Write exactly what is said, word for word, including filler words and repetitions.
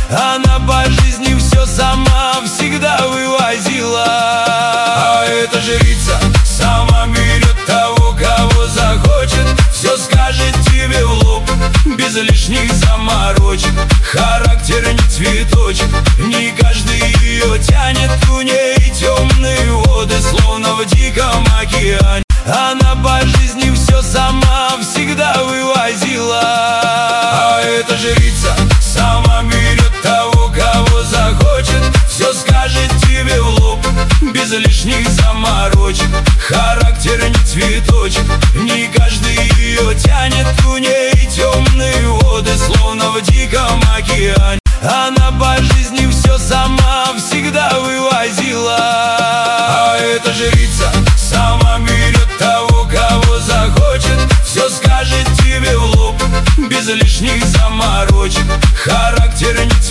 Она по жизни все сама всегда вывозила. А эта жрица сама берет того, кого захочет, все скажет тебе в лоб, без лишних заморочек. Характер не цветочек, не каждый ее тянет. У ней темные воды, словно в диком океане. Она по жизни все сама всегда вывозила. А эта жрица сама берет того, кого захочет, все скажет тебе в лоб, без лишних заморочек. Характер не цветочек, не каждый ее тянет. У ней темные воды, словно в диком океане. Она по жизни все сама всегда вывозила. А эта жрица сама берет того, кого захочет, все скажет тебе в лоб, без лишних заморочек. Характер не цветочек,